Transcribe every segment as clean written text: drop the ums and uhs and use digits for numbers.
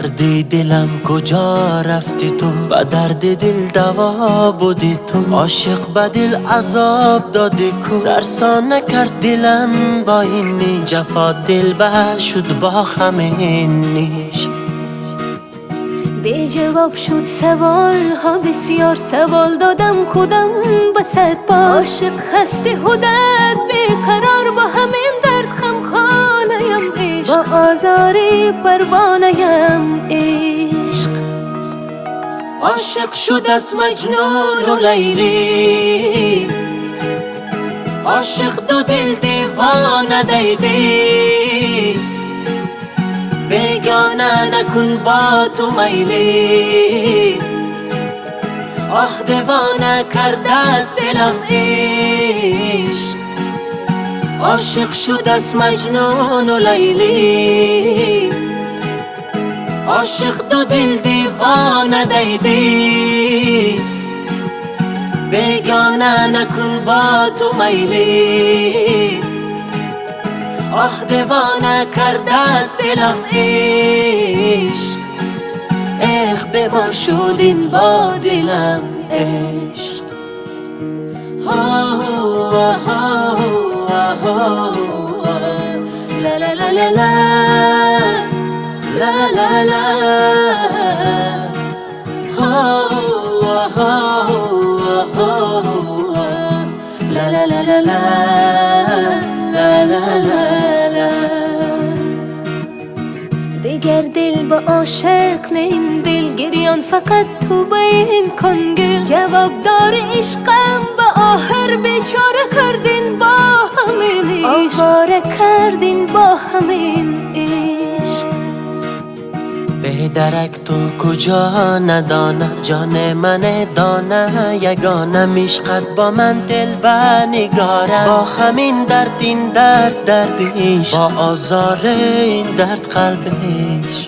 درد دلم کجا رفتی تو، با درد دل دوا بودی تو. عاشق به دل عذاب دادی کو، سرسان نکرد دلم با این نیش. جفا دل به شد با همین نیش. بی جواب شد سوال ها بسیار، سوال دادم خودم با صد بار. عاشق هستی خودت بیقرار، با همین درد خمخانه‌ام عشق، با آزاری پروانه‌ام عشق. عاشق شد از مجنون و لیلی، عاشق دو دل دیوانه دیدی. بیگانه نکن با تو میلی، آه دیوانه کرده از دلم عشق. عاشق شد از مجنون و لیلی، عاشق دو دل دیوانه دیدی. بیگانه نکن با تو میلی، آه دیوانه کرده از دلم عشق. بیمار شدین با دلم عشق. لا لا لا لا لا لا لا لا لا لا لا لا لا لا لا. دیگر دل با عاشق نه، این دل گریان فقط تو بین کن گل. جواب دار عشقم با آخر بیچاره کردین با همین عشق، آواره کردین با همین عشق. به درک تو کجا ندانه، جان من دانه یگانه. میشقد با من دل بنگاره، با همین درد این درد دردیش، با آزار این درد قلبش.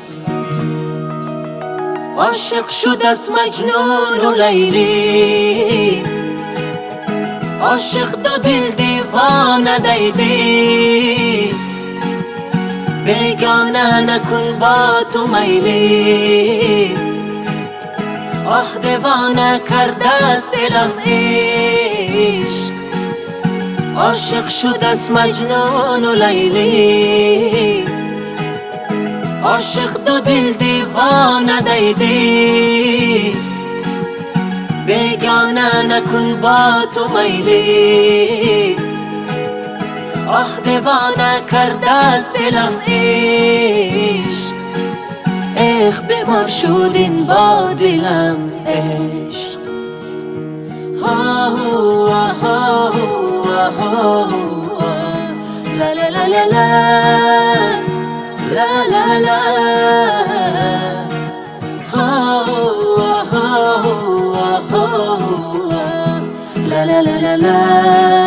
عاشق شد از مجنون و لیلی، عاشق دو دل دیوانه دیدی. بیگانه نکن با تو میلی، آه دیوانه کرده از دلم عشق. عاشق شد از مجنون و لیلی، عاشق دو دل دیوانه دیدی. بیگانه نکن با تو میلی، آه دیوانه کرده از دلم عشق. بیمار شدین با دلم عشق. لا لا لا لا لا لا لا لا لا لا لا